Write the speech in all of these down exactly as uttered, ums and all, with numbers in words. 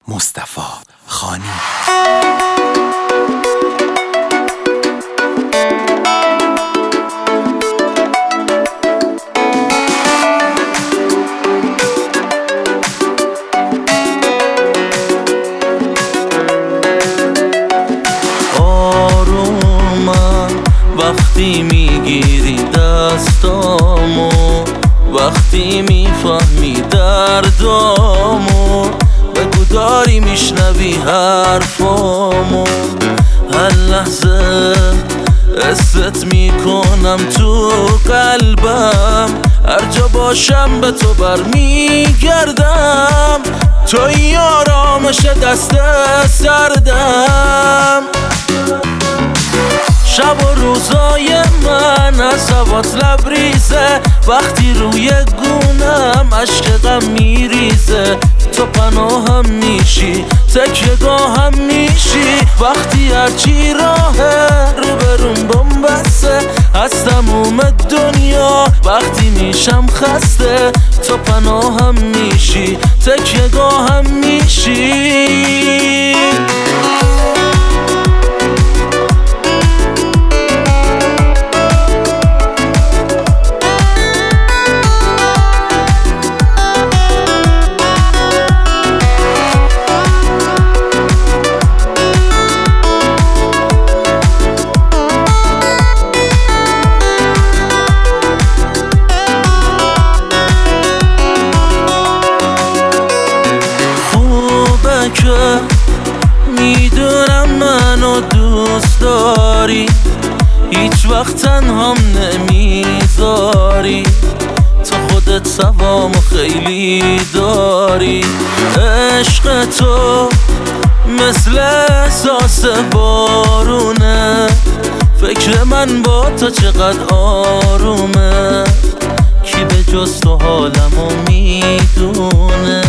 مصطفی خانی. آرومم وقتی میگیری دستامو، وقتی میفهمی دردامو، بگو داری میشنوی حرفامو. هر لحظه حست میکنم تو قلبم، هر جا باشم به تو برمیگردم، توی آرامش دست سردم. شب و روزای من از هوات لبریزه، وقتی روی گونم عشق غم میریزه. تو پناهم میشی، تکیه‌گاهم میشی، وقتی هرچی راهه روبروم بنبسته. از تموم دنیا وقتی میشم خسته، تو پناهم میشی، تکیه‌گاهم میشی. که میدونم منو دوست داری، هیچ وقت تنهام نمیذاری. تو خودت سوامو خیلی داری. عشق تو مثل احساس بارونه، فکر من با تو چقدر آرومه. کی به جز تو حالمو میدونه؟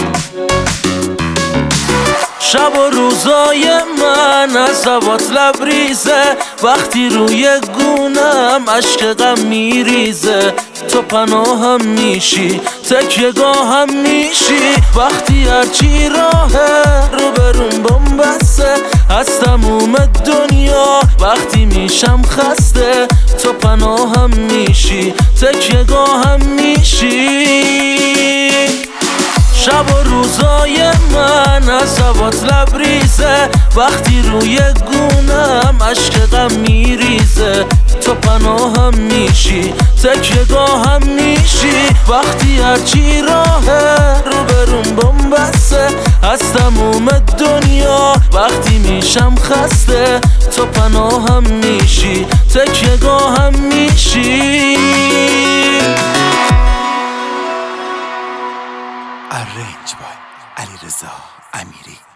شب و روزای من از هوات لبریزه، وقتی روی گونم عشق غم میریزه. تو پناهم میشی، تکیه‌گاهم میشی، وقتی هرچی راهه روبروم بنبسته. از تموم دنیا وقتی میشم خسته، تو پناهم میشی، تکیه‌گاهم میشی. شب و روزای من از هوات لبریزه، وقتی روی گونم عشق غم میریزه. تو پناهم میشی، تکیه‌گاهم میشی، وقتی هرچی راهه روبروم بنبسته. از تموم دنیا وقتی میشم خسته، تو پناهم میشی، تکیه‌گاهم میشی. Arranged by علیرضا امیری.